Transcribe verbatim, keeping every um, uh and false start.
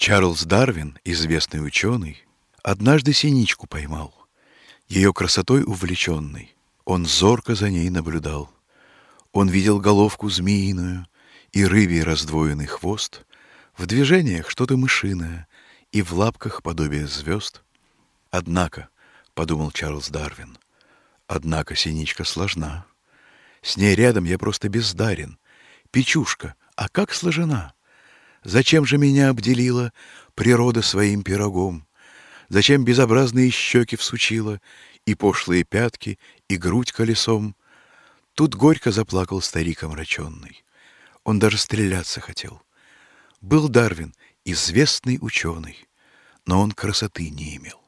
Чарльз Дарвин, известный ученый, однажды синичку поймал. Ее красотой увлеченный, он зорко за ней наблюдал. Он видел головку змеиную и рыбий раздвоенный хвост, в движениях что-то мышиное и в лапках подобие звезд. Однако, — подумал Чарльз Дарвин, — однако синичка сложна. С ней рядом я просто бездарен. Печушка, а как сложена? Зачем же меня обделила природа своим пирогом? Зачем безобразные щеки всучила, и пошлые пятки, и грудь колесом? Тут горько заплакал старик омраченный. Он даже стреляться хотел. Был Дарвин известный ученый, но он красоты не имел.